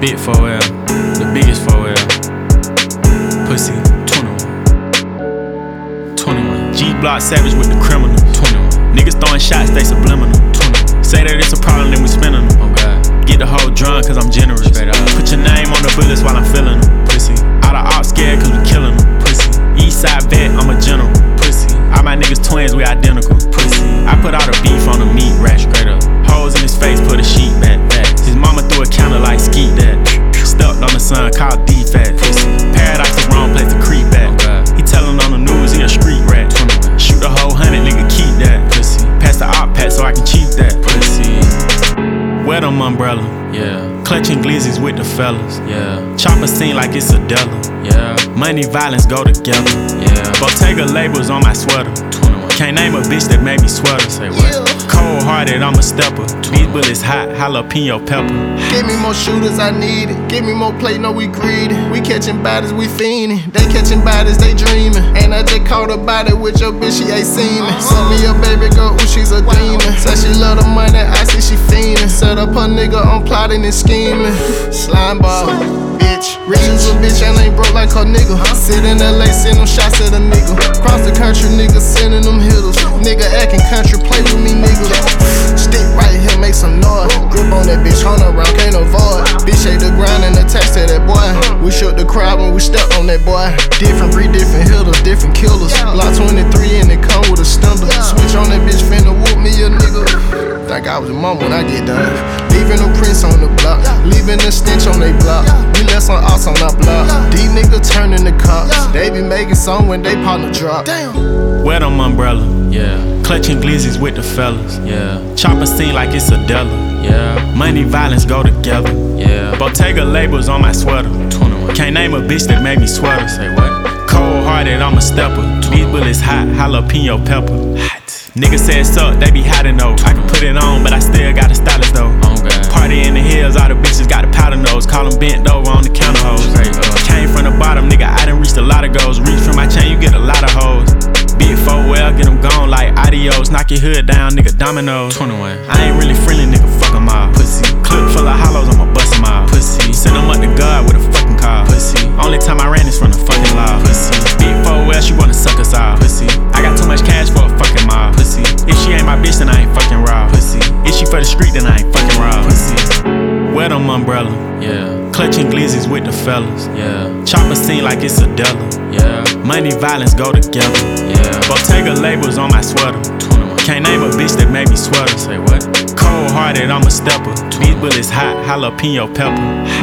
Big 4L, the biggest 4L. Pussy, 21. G-Block savage with the criminal, 21. Niggas throwing shots, they subliminal, 21. Say that it's a problem, then we spinning them, oh God. Get the whole drunk, cause I'm generous. Put your name on the bullets while I'm feeling them, pussy. All the ops scared cause we killing them, pussy. Eastside vet, I'm a general, pussy. All my niggas twins, we identical, pussy. I put all the beef on the meat rack, straight up. Holes in his face, put a sheet back. His mama threw a counter like skeet that. Stuck on the sun, called D-Fat, pussy. Paradise the wrong place to creep at. He tellin' on the news, he a street rat. Shoot the whole 100, nigga, keep that, pussy. Pass the op pack so I can cheat that, pussy. Wear them umbrella, yeah. Clutching glizzies with the fellas, yeah. Chopper scene like it's a Della, yeah. Money, violence go together, yeah. Bottega labels on my sweater, 21. Can't name a bitch that made me sweater, say what? Yeah. Cold hearted, I'm a stepper. These bullets hot, jalapeno pepper. Give me more shooters, I need it. Give me more plate, no we greedy. We catching bodies, we fiending. They catching bodies, they dreaming. And I just caught a body with your bitch, she ain't seen me. Send me a baby girl, ooh, she's a demon. Said she love the money, I see she fiending. Set up her nigga on plotting and scheming. Slime ball, bitch. Rich as a bitch and ain't broke like her nigga. Sit in LA, send them shots at a nigga. Cross the country, nigga, sending them hitters. Nigga acting country, play with me, nigga. Stick right here, make some noise. Grip on that bitch, 100 round, can't avoid. Bitch shake the ground and attached to that boy. We shook the crowd when we stepped on that boy. Different breed, different hitters, different killers. Block 23 and it come with a stumble. Switch on that bitch, finna whoop me a nigga. Think I was a mom when I get done. Leaving them prints on the block, leaving the stench on they block. We left some ops on our block. These niggas turning the cops. They be making song when they partner drop. Wear them umbrella, yeah. Clutching glizzies with the fellas, yeah. Chopper scene like it's a Della, yeah. Money, violence go together, yeah. Bottega labels on my sweater, 21. Can't name a bitch that made me sweater, say what? Cold hearted, I'm a stepper. These bullets hot, jalapeno pepper. Hot. Niggas say it suck, they be hiding though. I can put it on, but I still got a stylist though. Party in the hills, all the bitches got a powder nose. Call them bent over on the counter hoes. Came from the bottom, nigga, I done reached a lot of goals. Reach from my chain, you get a lot of hoes. Big 4L, get them gone like adios. Knock your hood down, nigga, dominoes. 21. I ain't really friendly, nigga, fuck 'em all. Pussy. Clip full of hollows, I'ma bust 'em all. Pussy. Send 'em up to God with a fucking car. Pussy. Only time I ran is from the fucking law. Pussy. Big 4L, she wanna suck us all. Pussy. I got too much cash for a fucking mob. Pussy. If she ain't my bitch, then I ain't fucking raw. Pussy. If she for the street, then I ain't fucking raw. Pussy. Wear them umbrella, yeah. Clutching glizzies with the fellas, yeah. Chopper scene like it's a Della, yeah. Money, violence go together, yeah. Bottega labels on my sweater, 21. Can't name a bitch that made me sweater, say what? Cold hearted, I'm a stepper. These bullets hot, jalapeno pepper.